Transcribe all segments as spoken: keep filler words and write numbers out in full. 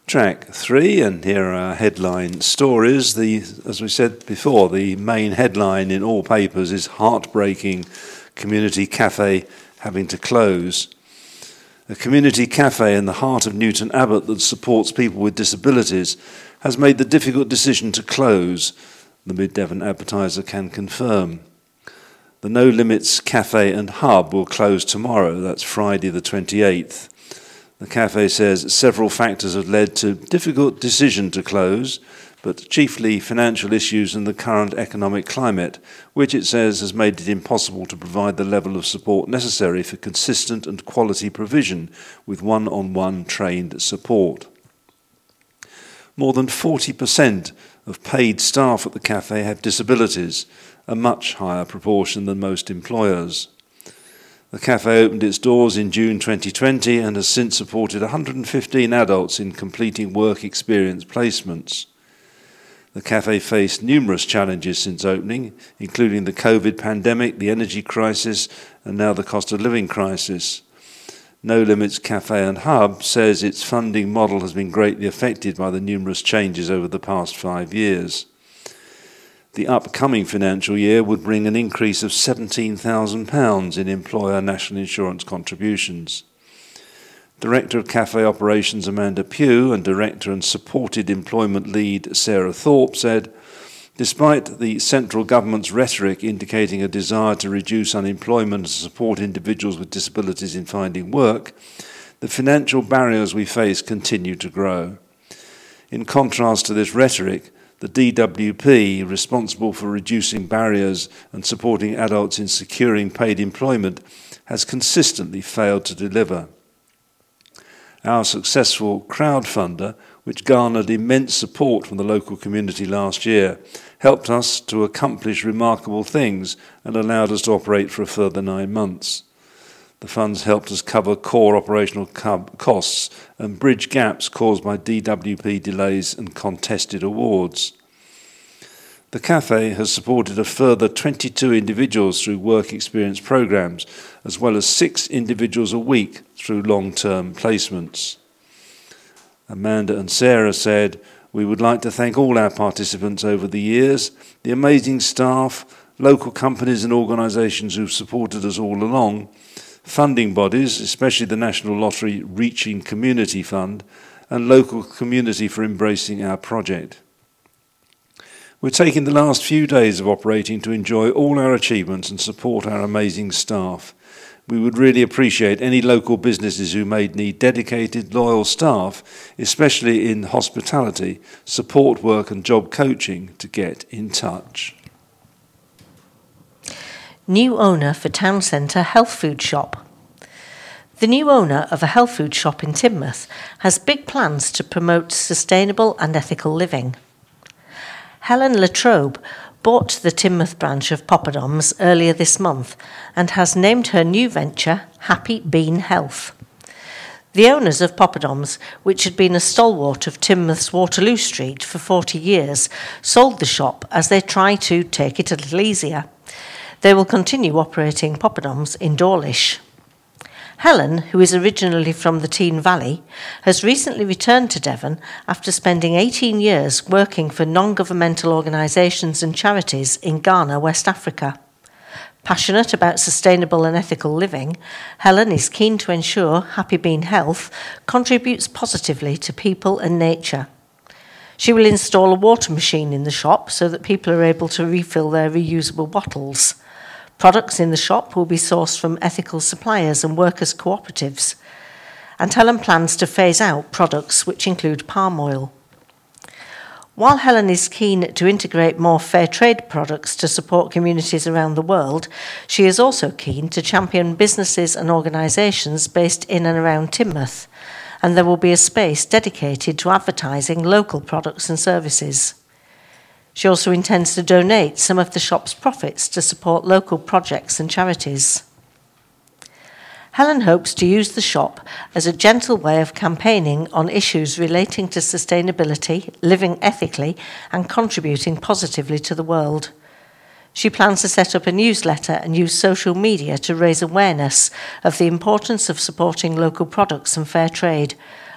Track three, and here are our headline stories. The, as we said before, the main headline in all papers is heartbreaking community cafe having to close. A community cafe in the heart of Newton Abbot that supports people with disabilities has made the difficult decision to close, the Mid Devon Advertiser can confirm. The No Limits Cafe and Hub will close tomorrow, that's Friday the twenty-eighth. The cafe says several factors have led to difficult decision to close, but chiefly financial issues and the current economic climate, which it says has made it impossible to provide the level of support necessary for consistent and quality provision with one-on-one trained support. More than forty percent of paid staff at the cafe have disabilities, a much higher proportion than most employers. The cafe opened its doors in June twenty twenty and has since supported one hundred fifteen adults in completing work experience placements. The cafe faced numerous challenges since opening, including the COVID pandemic, the energy crisis, and now the cost of living crisis. No Limits Cafe and Hub says its funding model has been greatly affected by the numerous changes over the past five years. The upcoming financial year would bring an increase of seventeen thousand pounds in employer national insurance contributions. Director of Cafe Operations Amanda Pugh and Director and Supported Employment Lead Sarah Thorpe said, despite the central government's rhetoric indicating a desire to reduce unemployment and support individuals with disabilities in finding work, the financial barriers we face continue to grow. In contrast to this rhetoric, the D W P, responsible for reducing barriers and supporting adults in securing paid employment, has consistently failed to deliver. Our successful crowdfunder, which garnered immense support from the local community last year, helped us to accomplish remarkable things and allowed us to operate for a further nine months. The funds helped us cover core operational costs and bridge gaps caused by D W P delays and contested awards. The cafe has supported a further twenty-two individuals through work experience programs, as well as six individuals a week through long-term placements. Amanda and Sarah said, we would like to thank all our participants over the years, the amazing staff, local companies and organisations who've supported us all along, funding bodies, especially the National Lottery Reaching Community Fund, and local community for embracing our project. We're taking the last few days of operating to enjoy all our achievements and support our amazing staff. We would really appreciate any local businesses who may need dedicated, loyal staff, especially in hospitality, support work and job coaching, to get in touch. New owner for town centre health food shop. The new owner of a health food shop in Teignmouth has big plans to promote sustainable and ethical living. Helen Latrobe bought the Teignmouth branch of Poppadoms earlier this month and has named her new venture Happy Bean Health. The owners of Poppadoms, which had been a stalwart of Teignmouth's Waterloo Street for forty years, sold the shop as they try to take it a little easier. They will continue operating Poppadoms in Dawlish. Helen, who is originally from the Tean Valley, has recently returned to Devon after spending eighteen years working for non-governmental organisations and charities in Ghana, West Africa. Passionate about sustainable and ethical living, Helen is keen to ensure Happy Bean Health contributes positively to people and nature. She will install a water machine in the shop so that people are able to refill their reusable bottles. Products in the shop will be sourced from ethical suppliers and workers' cooperatives. And Helen plans to phase out products which include palm oil. While Helen is keen to integrate more fair trade products to support communities around the world, she is also keen to champion businesses and organisations based in and around Teignmouth, and there will be a space dedicated to advertising local products and services. She also intends to donate some of the shop's profits to support local projects and charities. Helen hopes to use the shop as a gentle way of campaigning on issues relating to sustainability, living ethically, and contributing positively to the world. She plans to set up a newsletter and use social media to raise awareness of the importance of supporting local products and fair trade,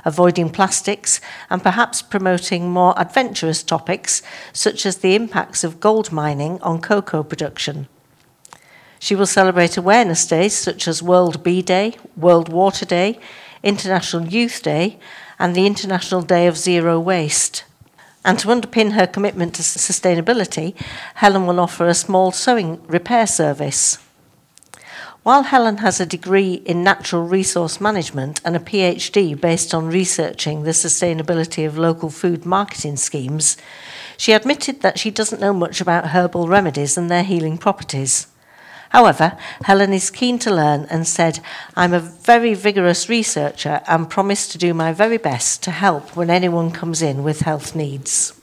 avoiding plastics, and perhaps promoting more adventurous topics such as the impacts of gold mining on cocoa production. She will celebrate awareness days such as World Bee Day, World Water Day, International Youth Day, and the International Day of Zero Waste. And to underpin her commitment to sustainability, Helen will offer a small sewing repair service. While Helen has a degree in natural resource management and a PhD based on researching the sustainability of local food marketing schemes, she admitted that she doesn't know much about herbal remedies and their healing properties. However, Helen is keen to learn and said, "I'm a very vigorous researcher and promise to do my very best to help when anyone comes in with health needs."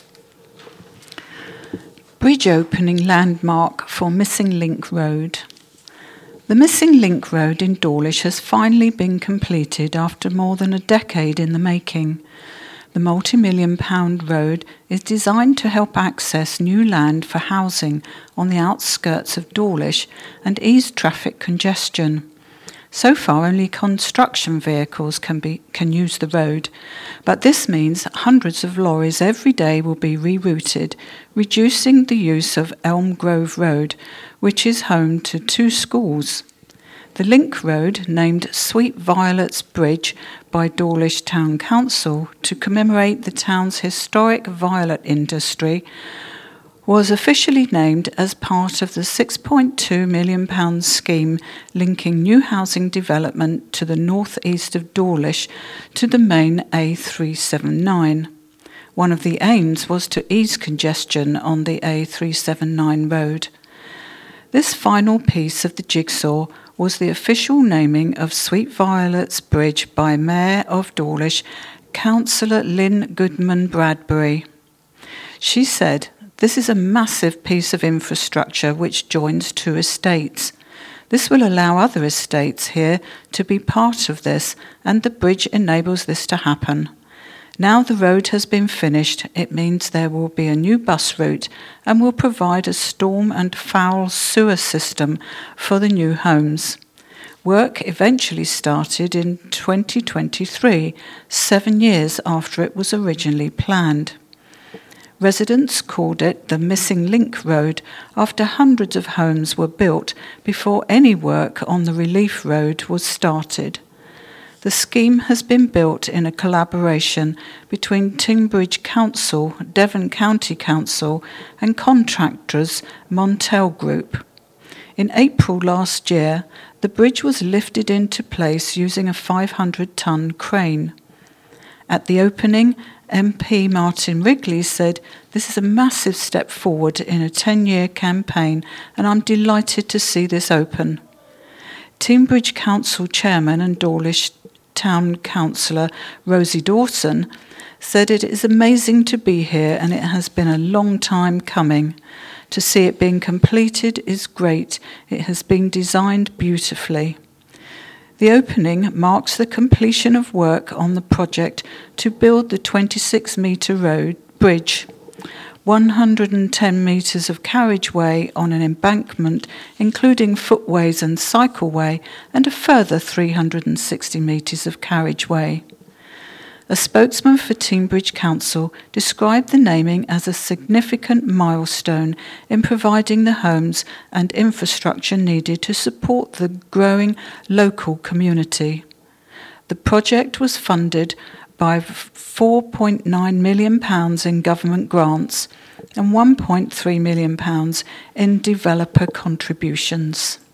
Bridge opening landmark for Missing Link Road. The Missing Link Road in Dawlish has finally been completed after more than a decade in the making. The multi-million pound road is designed to help access new land for housing on the outskirts of Dawlish and ease traffic congestion. So far, only construction vehicles can be can use the road, but this means hundreds of lorries every day will be rerouted, reducing the use of Elm Grove Road, which is home to two schools. The link road, named Sweet Violets Bridge by Dawlish Town Council to commemorate the town's historic violet industry, was officially named as part of the six point two million pounds scheme linking new housing development to the north-east of Dawlish to the main A three seventy-nine. One of the aims was to ease congestion on the A three seventy-nine road. This final piece of the jigsaw was the official naming of Sweet Violets Bridge by Mayor of Dawlish, Councillor Lynn Goodman Bradbury. She said, "This is a massive piece of infrastructure which joins two estates. This will allow other estates here to be part of this, and the bridge enables this to happen. Now the road has been finished, it means there will be a new bus route and will provide a storm and foul sewer system for the new homes." Work eventually started in twenty twenty-three, seven years after it was originally planned. Residents called it the Missing Link Road after hundreds of homes were built before any work on the Relief Road was started. The scheme has been built in a collaboration between Tinbridge Council, Devon County Council and contractors Montel Group. In April last year, the bridge was lifted into place using a five hundred ton crane. At the opening, M P Martin Wrigley said, "This is a massive step forward in a ten-year campaign and I'm delighted to see this open." Tinbridge Council Chairman and Dawlish Town Councillor Rosie Dawson said, "It is amazing to be here and it has been a long time coming. To see it being completed is great. It has been designed beautifully." The opening marks the completion of work on the project to build the twenty-six metre road bridge, one hundred ten metres of carriageway on an embankment, including footways and cycleway, and a further three hundred sixty metres of carriageway. A spokesman for Tinbridge Council described the naming as a significant milestone in providing the homes and infrastructure needed to support the growing local community. The project was funded by four point nine million pounds in government grants and one point three million pounds in developer contributions.